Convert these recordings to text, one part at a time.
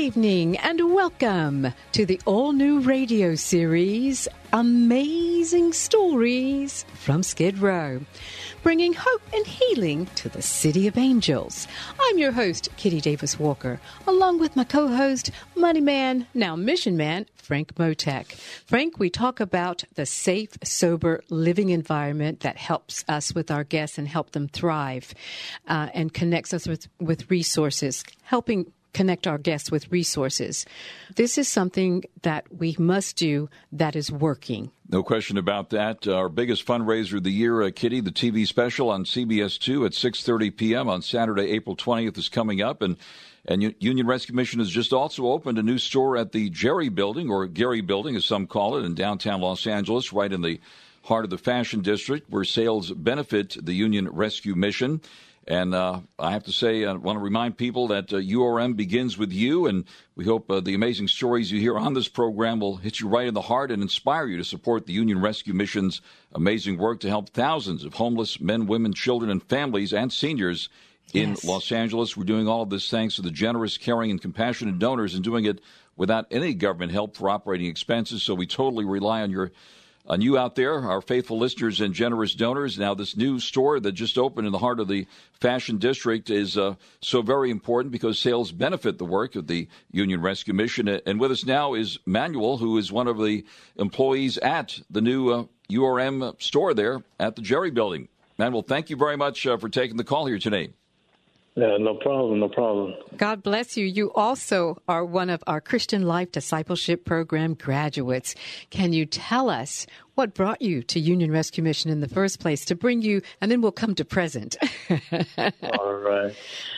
evening and welcome to the all-new radio series, Amazing Stories from Skid Row, bringing hope and healing to the City of Angels. I'm your host, Kitty Davis Walker, along with my co-host, Money Man, now Mission Man, Frank Motek. Frank, we talk about the safe, sober living environment that helps us with our guests and help them thrive and connects us with resources, helping connect our guests with resources. This is something that we must do that is working. No question about that. Our biggest fundraiser of the year, Kitty, the TV special on CBS 2 at 6:30 p.m. on Saturday, April 20th is coming up. And Union Rescue Mission has just also opened a new store at the Jerry Building, or Gary Building, as some call it, in downtown Los Angeles, right in the heart of the Fashion District, where sales benefit the Union Rescue Mission. And I have to say, I want to remind people that URM begins with you, and we hope the amazing stories you hear on this program will hit you right in the heart and inspire you to support the Union Rescue Mission's amazing work to help thousands of homeless men, women, children, and families and seniors in Los Angeles. We're doing all of this thanks to the generous, caring, and compassionate donors, and doing it without any government help for operating expenses. So we totally rely on you out there, our faithful listeners and generous donors. Now, this new store that just opened in the heart of the Fashion District is so very important because sales benefit the work of the Union Rescue Mission. And with us now is Manuel, who is one of the employees at the new URM store there at the Jerry Building. Manuel, thank you very much for taking the call here today. Yeah, no problem. God bless you. You also are one of our Christian Life Discipleship Program graduates. Can you tell us what brought you to Union Rescue Mission in the first place to bring you, and then we'll come to present. All right.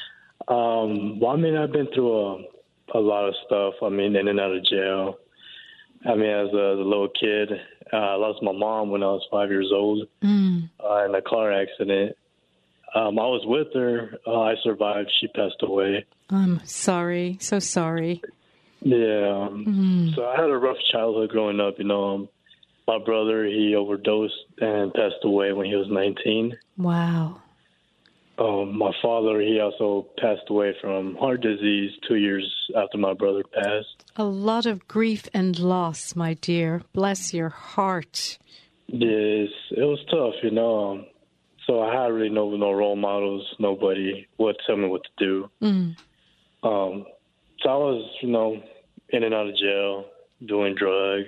Well, I mean, I've been through a lot of stuff. I mean, in and out of jail. I mean, as a little kid, I lost my mom when I was 5 years old in a car accident. I was with her. I survived. She passed away. I'm sorry. So sorry. Yeah. So I had a rough childhood growing up. You know, my brother, he overdosed and passed away when he was 19. Wow. My father, he also passed away from heart disease 2 years after my brother passed. A lot of grief and loss, my dear. Bless your heart. Yes, it was tough, you know. So I had really no role models. Nobody would tell me what to do. So I was, you know, in and out of jail, doing drugs.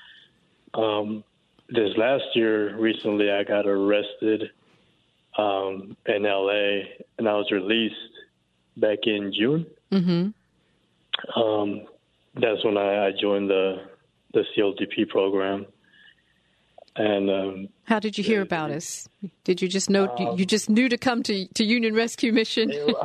This last year, recently, I got arrested in L.A., and I was released back in June. That's when I joined the CLDP program. And how did you hear about us? Did you just know? You just knew to come to Union Rescue Mission? I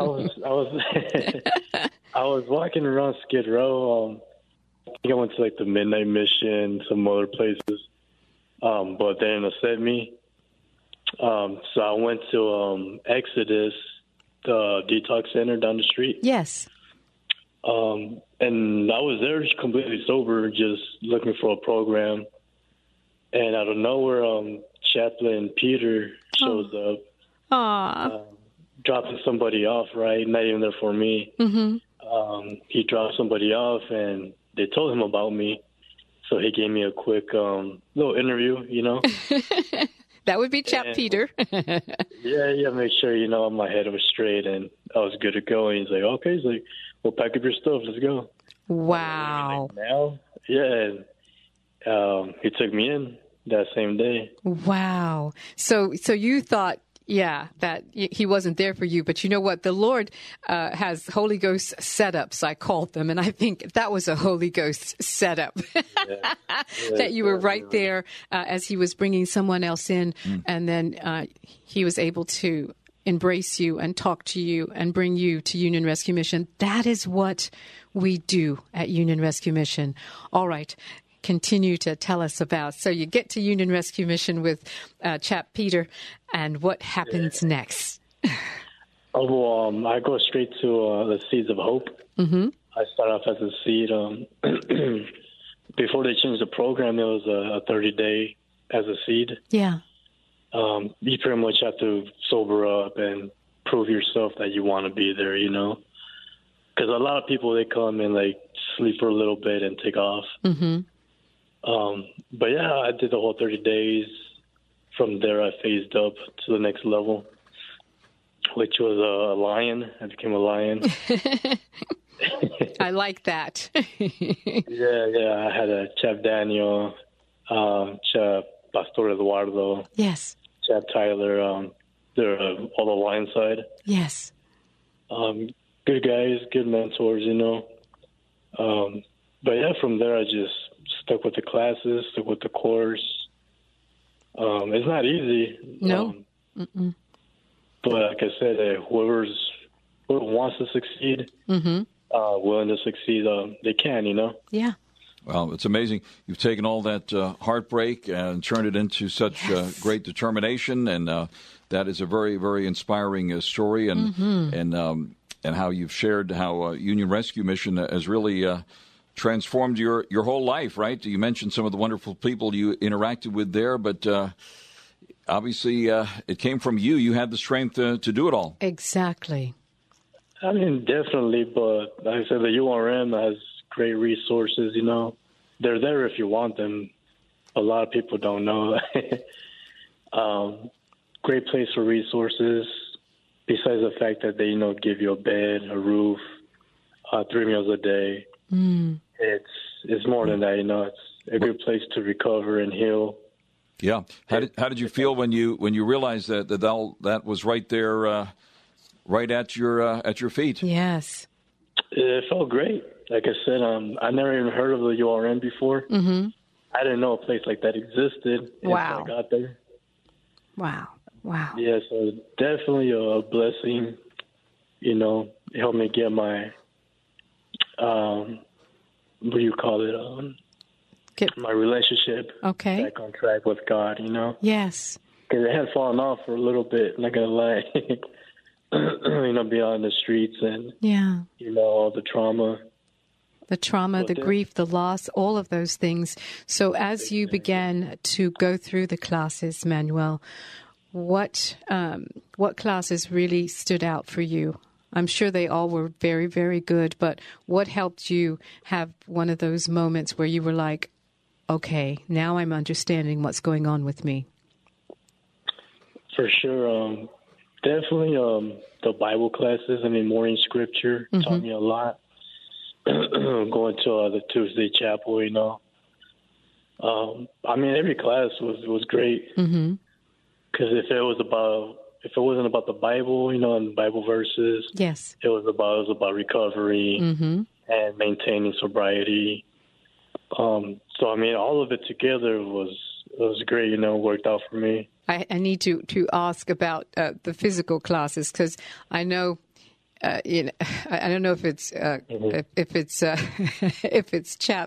was walking around Skid Row. I think I went to like the Midnight Mission, some other places, but they didn't accept me. So I went to Exodus, the detox center down the street. Yes. And I was there just completely sober, just looking for a program. And out of nowhere, Chaplain Peter shows up, dropping somebody off, right? Not even there for me. He dropped somebody off, and they told him about me. So he gave me a quick little interview, you know. That would be Chap Peter. yeah, make sure, you know, my head was straight and I was good to go. And he's like, okay. He's like, well, pack up your stuff. Let's go. Wow. Like, now? Yeah. And he took me in that same day. Wow. So you thought, that he wasn't there for you. But you know what? The Lord has Holy Ghost setups, I called them. And I think that was a Holy Ghost setup. That you were right there as he was bringing someone else in. And then he was able to embrace you and talk to you and bring you to Union Rescue Mission. That is what we do at Union Rescue Mission. All right. Continue to tell us about. So you get to Union Rescue Mission with Chap Peter, and what happens next? Well, I go straight to the Seeds of Hope. I start off as a seed. Before they changed the program, it was a 30-day as a seed. Yeah. You pretty much have to sober up and prove yourself that you want to be there, you know. because a lot of people, they come and like sleep for a little bit and take off. Mm-hmm. But yeah, I did the whole 30 days. From there, I phased up to the next level, which was a lion. I became a lion. I like that. Yeah. I had a Chap Daniel, Chap Pastor Eduardo. Yes. Chap Tyler. They're all the lion side. Yes. Good guys, good mentors, you know. But yeah, from there, I just stuck with the classes, stuck with the course. It's not easy. No. But like I said, whoever wants to succeed, willing to succeed, they can, you know? Yeah. Well, it's amazing. You've taken all that heartbreak and turned it into such great determination, and that is a very, very inspiring story. And how you've shared how Union Rescue Mission has really transformed your whole life, right? You mentioned some of the wonderful people you interacted with there, but obviously it came from you. You had the strength to do it all. Exactly. I mean, definitely, but like I said, the URM has great resources, you know. They're there if you want them. A lot of people don't know. Great place for resources, besides the fact that they, you know, give you a bed, a roof, 3 meals a day. It's more than that, you know. It's a good place to recover and heal. Yeah. How did you feel when you realized that was right there, right at your feet? Yes. It felt great. Like I said, I never even heard of the URM before. Mm-hmm. I didn't know a place like that existed until I got there. Wow. Yeah, so definitely a blessing. You know, it helped me get my what do you call it? My relationship back on track with God, you know? Yes. Because it had fallen off for a little bit, not going to lie. You know, beyond the streets and, you know, all the trauma. The trauma, the grief, the loss, all of those things. So as you began to go through the classes, Manuel, what classes really stood out for you? I'm sure they all were very, very good, but what helped you have one of those moments where you were like, okay, now I'm understanding what's going on with me? For sure. Definitely the Bible classes. I mean, morning scripture taught me a lot. Going to the Tuesday chapel, you know. I mean, every class was great. Because if it wasn't about the Bible, you know, and Bible verses, yes, it was about recovery and maintaining sobriety. So I mean, all of it together was great. You know, worked out for me. I need to ask about the physical classes, because I know. You know, I don't know if it's if it's Chap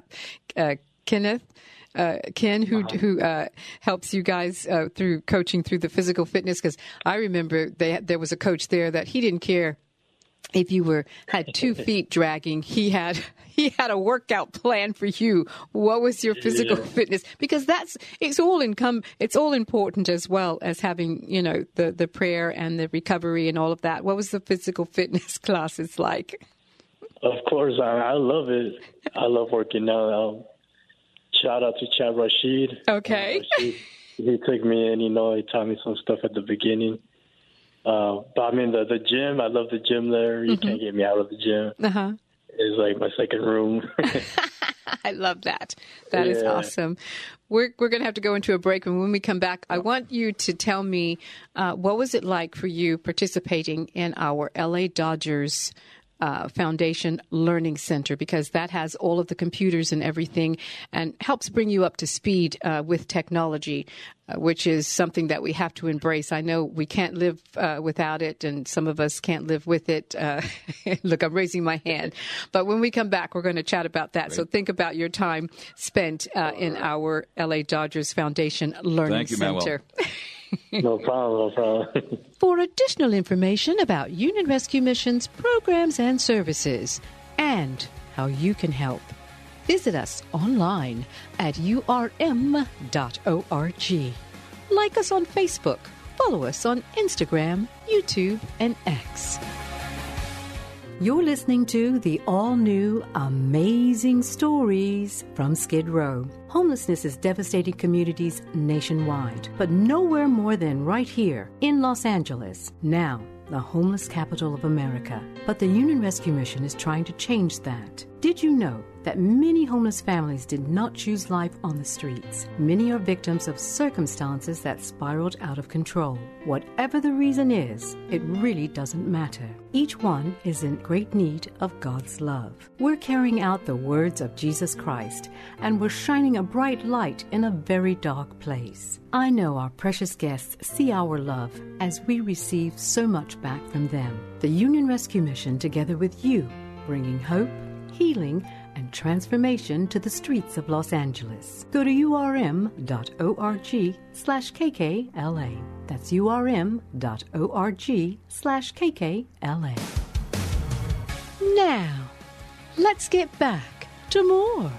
Ken who helps you guys through coaching through the physical fitness, because I remember there was a coach there that he didn't care if you had 2 feet dragging. He had a workout plan for you. What was your physical fitness? Because it's all important, as well as having, you know, the prayer and the recovery and all of that. What was the physical fitness classes like? Of course, I love it. I love working out. Shout out to Chad Rashid. Okay. He took me in, you know, he taught me some stuff at the beginning. But I mean, the gym, I love the gym there. You can't get me out of the gym. It's like my second room. I love that. That is awesome. We're going to have to go into a break. And when we come back, I want you to tell me what was it like for you participating in our LA Dodgers Foundation Learning Center, because that has all of the computers and everything and helps bring you up to speed with technology, which is something that we have to embrace. I know we can't live without it, and some of us can't live with it. Look, I'm raising my hand. But when we come back, we're going to chat about that. Great. So think about your time spent in our LA Dodgers Foundation Learning Center. No problem. For additional information about Union Rescue Mission's programs and services and how you can help, visit us online at urm.org. Like us on Facebook, follow us on Instagram, YouTube, and X. You're listening to the all-new Amazing Stories from Skid Row. Homelessness is devastating communities nationwide, but nowhere more than right here in Los Angeles. Now, the homeless capital of America. But the Union Rescue Mission is trying to change that. Did you know that many homeless families did not choose life on the streets? Many are victims of circumstances that spiraled out of control. Whatever the reason is, it really doesn't matter. Each one is in great need of God's love. We're carrying out the words of Jesus Christ, and we're shining a bright light in a very dark place. I know our precious guests see our love as we receive so much back from them. The Union Rescue Mission, together with you, bringing hope, healing, and transformation to the streets of Los Angeles. Go to urm.org/KKLA. That's urm.org/KKLA. Now, let's get back to more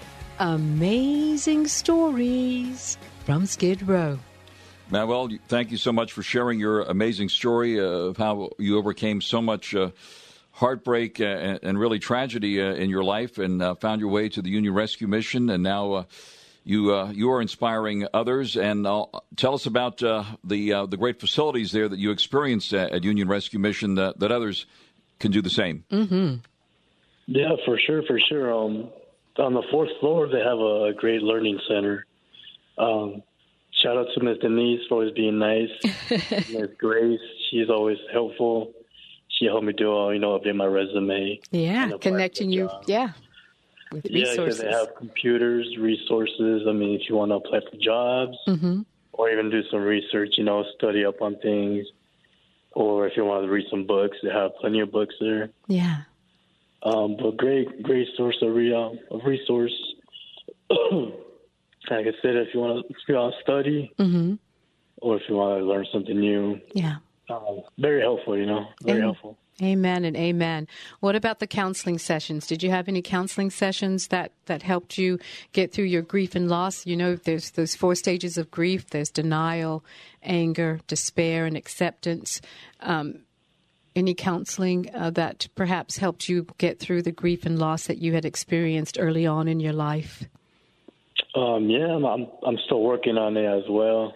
amazing stories from Skid Row. Manuel, thank you so much for sharing your amazing story of how you overcame so much heartbreak and really tragedy in your life and found your way to the Union Rescue Mission. And now you are inspiring others. And tell us about the great facilities there that you experienced at Union Rescue Mission that others can do the same. Mm-hmm. Yeah, for sure. On the fourth floor, they have a great learning center. Shout out to Miss Denise for always being nice. Miss Grace, she's always helpful. She helped me do, update my resume. Yeah, connecting you, with resources. Yeah, they have computers, resources. I mean, if you want to apply for jobs or even do some research, study up on things. Or if you want to read some books, they have plenty of books there. Yeah. But great source of resource. Like I said, if you want to study or if you want to learn something new. Yeah. Very helpful, very helpful. Amen and amen. What about the counseling sessions? Did you have any counseling sessions that helped you get through your grief and loss? There's those 4 stages of grief. There's denial, anger, despair, and acceptance. Any counseling that perhaps helped you get through the grief and loss that you had experienced early on in your life? Yeah, I'm still working on it as well.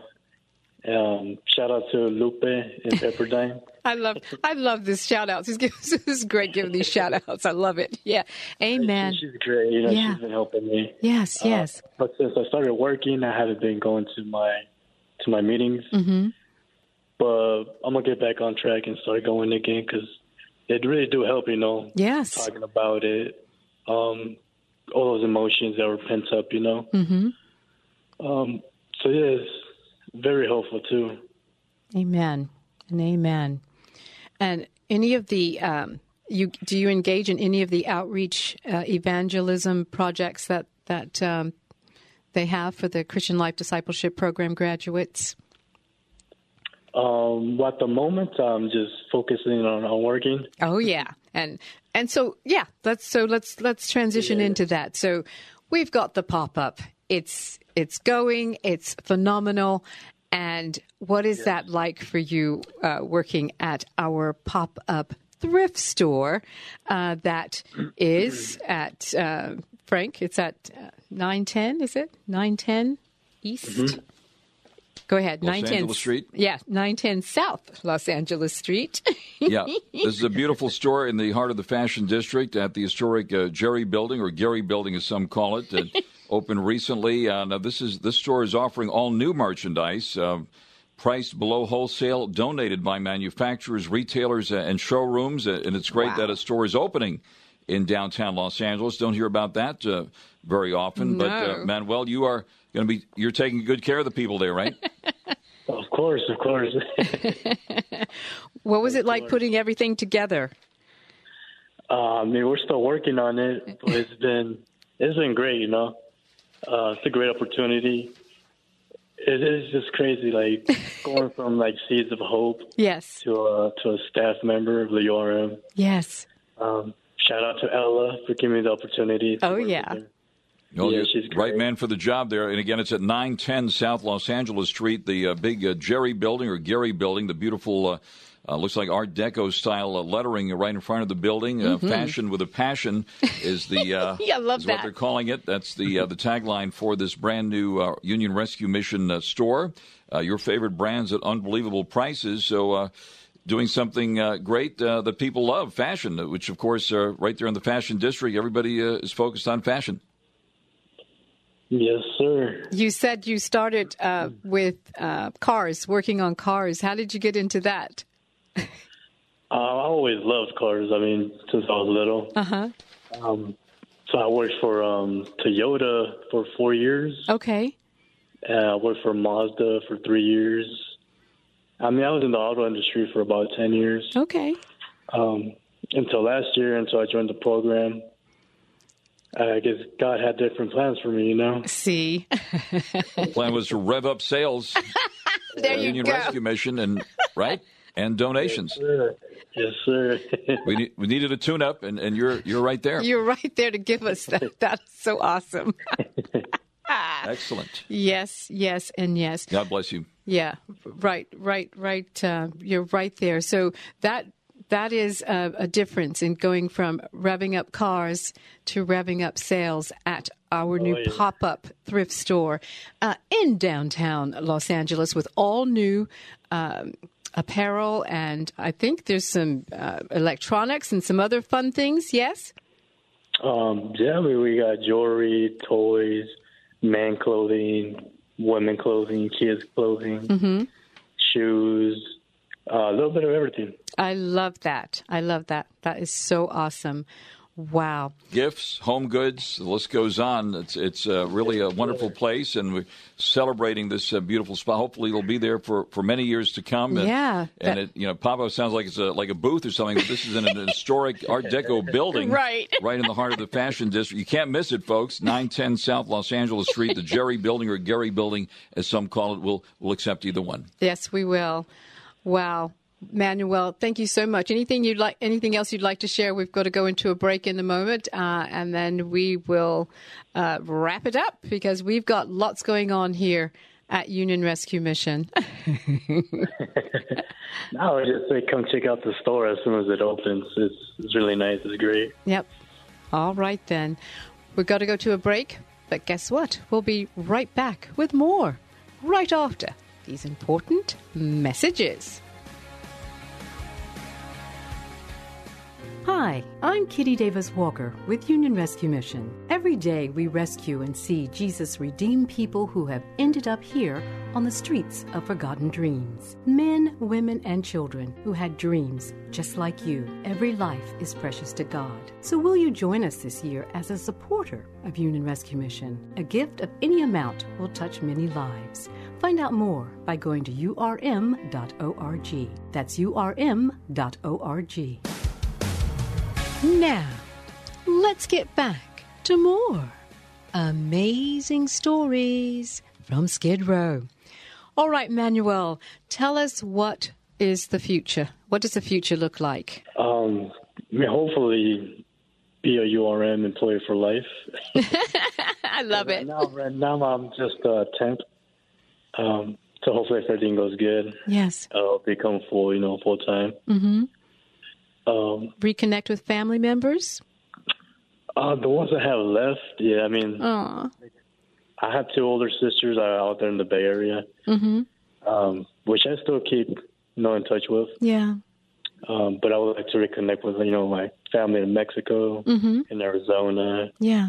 Shout out to Lupe in Pepperdine. I love this shout outs. This is great giving these shout outs. I love it. Yeah. Amen. She's great. She's been helping me. Yes. But since I started working, I haven't been going to my meetings. Mm-hmm. But I'm going to get back on track and start going again because it really do help, Yes. Talking about it. All those emotions that were pent up, Mm-hmm. So, yeah, it's very helpful, too. Amen and amen. And any of the, do you engage in any of the outreach evangelism projects that they have for the Christian Life Discipleship Program graduates? At the moment, I'm just focusing on working. Oh, yeah. And so, yeah, let's transition into that. So we've got the pop-up. It's going. It's phenomenal. And what is that like for you working at our pop-up thrift store that is at, Frank, it's at 910, is it? 910 East? Mm-hmm. Go ahead. Los Angeles Street? Yeah, 910 South Los Angeles Street. Yeah, this is a beautiful store in the heart of the Fashion District at the historic Jerry Building, or Gary Building as some call it. Opened recently. Now, this store is offering all new merchandise, priced below wholesale, donated by manufacturers, retailers, and showrooms. And it's great that a store is opening in downtown Los Angeles. Don't hear about that very often. No. But Manuel, you're taking good care of the people there, right? Of course. What was it like putting everything together? We're still working on it, but it's been great, It's a great opportunity. It is just crazy, like going from Seeds of Hope, yes, to a staff member of the URM. Yes. Shout out to Ella for giving me the opportunity. Oh yeah. Well, yeah, she's great. Right man for the job there. And again, it's at 910 South Los Angeles Street, the big Jerry building or Gary building, the beautiful, looks like Art Deco style lettering right in front of the building. Fashion with a passion is the yeah, I love is that. what they're calling it. That's the tagline for this brand new Union Rescue Mission store. Your favorite brands at unbelievable prices. So doing something great that people love, fashion, which, of course, right there in the fashion district, everybody is focused on fashion. Yes, sir. You said you started with cars, working on cars. How did you get into that? I always loved cars. I mean, since I was little. So I worked for Toyota for 4 years. Okay. I worked for Mazda for 3 years. I mean, I was in the auto industry for about 10 years. Okay. Until last year, until I joined the program. I guess God had different plans for me, you know. See. Plan was to rev up sales. There you Union go. Rescue Mission, and and donations. Yes, sir. We needed a tune-up, and you're right there. You're right there to give us that. That's so awesome. Excellent. Yes, and yes. God bless you. Yeah, right. You're right there. So that is a difference in going from revving up cars to revving up sales at our new pop-up thrift store in downtown Los Angeles with all new apparel, and I think there's some electronics and some other fun things, yes? Yeah, we got jewelry, toys, man clothing, women clothing, kids clothing, shoes, a little bit of everything. I love that. That is so awesome. Wow. Gifts, home goods, the list goes on. It's really a wonderful place, and we're celebrating this beautiful spot. Hopefully it'll be there for many years to come. Yeah. And pop-up sounds like it's like a booth or something, but this is in an historic Art Deco building. Right in the heart of the fashion district. You can't miss it, folks. 910 South Los Angeles Street, the Jerry building or Gary building, as some call it. We'll accept either one. Yes, we will. Wow. Manuel, thank you so much. Anything else you'd like to share? We've got to go into a break in a moment, and then we will wrap it up because we've got lots going on here at Union Rescue Mission. I would just say come check out the store as soon as it opens. It's really nice. It's great. Yep. All right, then. We've got to go to a break, but guess what? We'll be right back with more right after these important messages. Hi, I'm Kitty Davis Walker with Union Rescue Mission. Every day we rescue and see Jesus redeem people who have ended up here on the streets of forgotten dreams. Men, women, and children who had dreams just like you. Every life is precious to God. So will you join us this year as a supporter of Union Rescue Mission? A gift of any amount will touch many lives. Find out more by going to urm.org. That's urm.org. Now, let's get back to more amazing stories from Skid Row. All right, Manuel, tell us what is the future. What does the future look like? Hopefully be a URM employee for life. I love it. Right now I'm just a temp. So hopefully if everything goes good, yes, I'll become full time. Mm-hmm. Reconnect with family members? The ones I have left, yeah. I mean, I have two older sisters out there in the Bay Area, which I still keep in touch with. Yeah. But I would like to reconnect with my family in Mexico, in Arizona. Yeah.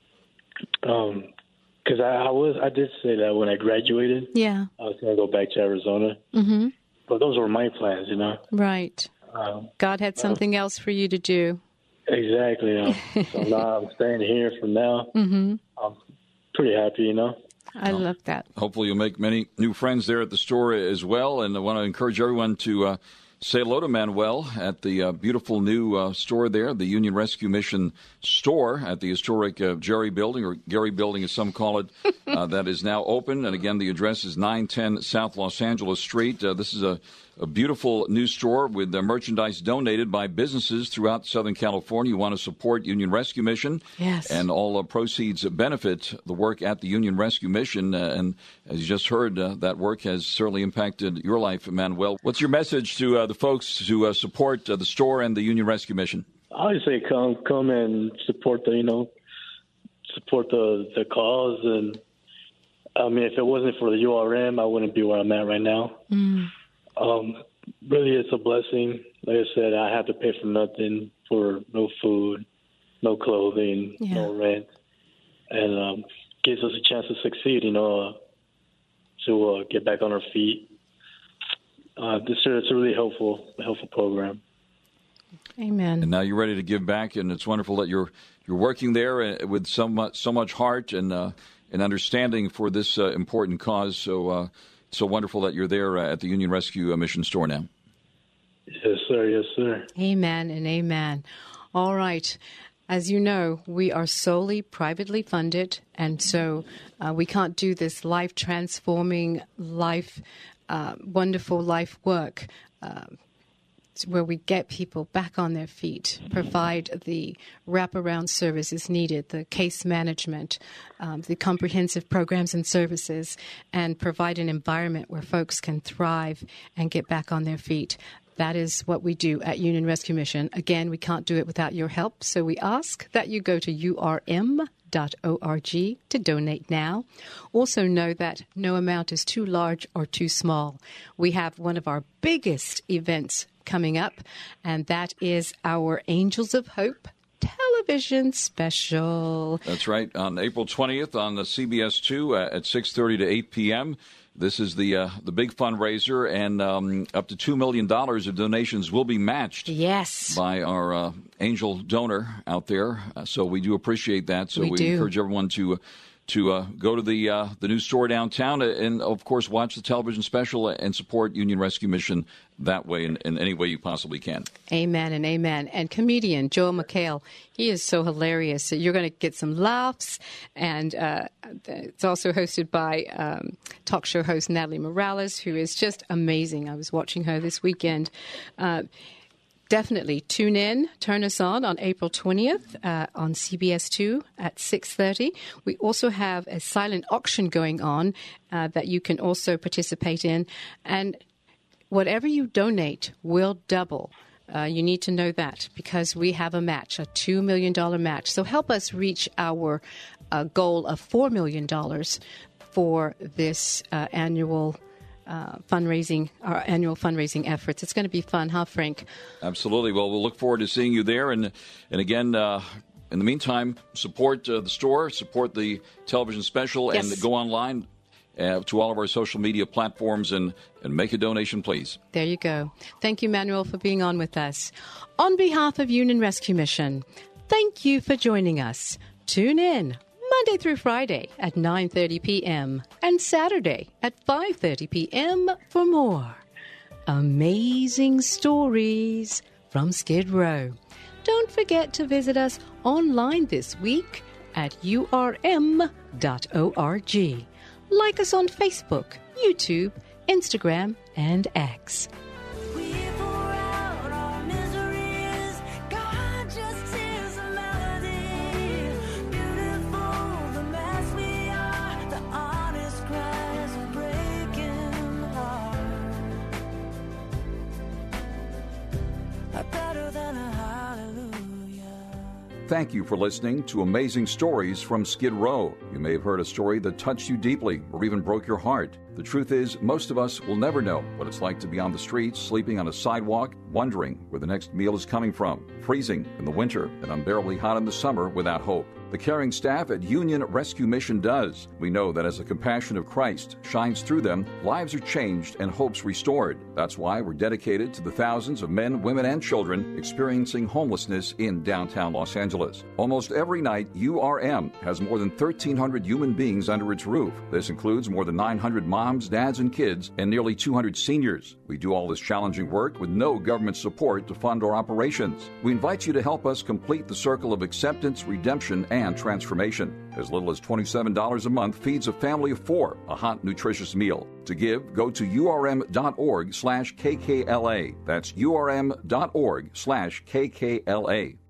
Because I did say that when I graduated, yeah, I was going to go back to Arizona. Mm-hmm. But those were my plans, Right. God had something else for you to do. Exactly. So now I'm staying here for now. Mm-hmm. I'm pretty happy, I love that. Hopefully you'll make many new friends there at the store as well. And I want to encourage everyone to say hello to Manuel at the beautiful new store there, the Union Rescue Mission store at the historic Jerry Building, or Gary Building as some call it, that is now open. And again, the address is 910 South Los Angeles Street. This is a beautiful new store with merchandise donated by businesses throughout Southern California. You want to support Union Rescue Mission. Yes. And all proceeds benefit the work at the Union Rescue Mission. And as you just heard, that work has certainly impacted your life, Manuel. What's your message to the folks to support the store and the Union Rescue Mission? I would say come and support the cause. And I mean, if it wasn't for the URM, I wouldn't be where I'm at right now. Really, it's a blessing. Like I said, I have to pay for nothing, for no food, no clothing, no rent, and gives us a chance to succeed. To get back on our feet. It's a really helpful program. Amen. And now you're ready to give back, and it's wonderful that you're working there with so much heart and understanding for this important cause. So wonderful that you're there at the Union Rescue Mission store now. Yes, sir. Yes, sir. Amen and amen. All right. As you know, we are solely privately funded, and so we can't do this life-transforming, wonderful life work where we get people back on their feet, provide the wraparound services needed, the case management, the comprehensive programs and services, and provide an environment where folks can thrive and get back on their feet. That is what we do at Union Rescue Mission. Again, we can't do it without your help, so we ask that you go to urm.org to donate now. Also know that no amount is too large or too small. We have one of our biggest events coming up, and that is our Angels of Hope television special. That's right, on April 20th on the CBS 2 at 6:30 to 8 p.m., This is the big fundraiser, and up to $2 million of donations will be matched by our angel donor out there. So we do appreciate that. So we encourage everyone to go to the new store downtown and, of course, watch the television special and support Union Rescue Mission that way in any way you possibly can. Amen and amen. And comedian Joel McHale, he is so hilarious. So you're going to get some laughs. And it's also hosted by talk show host Natalie Morales, who is just amazing. I was watching her this weekend. Definitely tune in, turn us on April 20th on CBS 2 at 6:30. We also have a silent auction going on that you can also participate in. And whatever you donate will double. You need to know that because we have a match, a $2 million match. So help us reach our goal of $4 million for this annual our annual fundraising efforts. It's going to be fun, huh, Frank? Absolutely. Well, we'll look forward to seeing you there. And again, in the meantime, support the store, support the television special, and go online to all of our social media platforms and make a donation, please. There you go. Thank you, Manuel, for being on with us. On behalf of Union Rescue Mission, thank you for joining us. Tune in Monday through Friday at 9:30 p.m. and Saturday at 5:30 p.m. for more amazing stories from Skid Row. Don't forget to visit us online this week at urm.org. Like us on Facebook, YouTube, Instagram, and X. Thank you for listening to Amazing Stories from Skid Row. You may have heard a story that touched you deeply or even broke your heart. The truth is, most of us will never know what it's like to be on the streets, sleeping on a sidewalk, wondering where the next meal is coming from, freezing in the winter and unbearably hot in the summer without hope. The caring staff at Union Rescue Mission does. We know that as the compassion of Christ shines through them, lives are changed and hopes restored. That's why we're dedicated to the thousands of men, women, and children experiencing homelessness in downtown Los Angeles. Almost every night, URM has more than 1,300 human beings under its roof. This includes more than 900 miles moms, dads, and kids, and nearly 200 seniors. We do all this challenging work with no government support to fund our operations. We invite you to help us complete the circle of acceptance, redemption, and transformation. As little as $27 a month feeds a family of 4 a hot, nutritious meal. To give, go to urm.org/KKLA. That's urm.org/KKLA.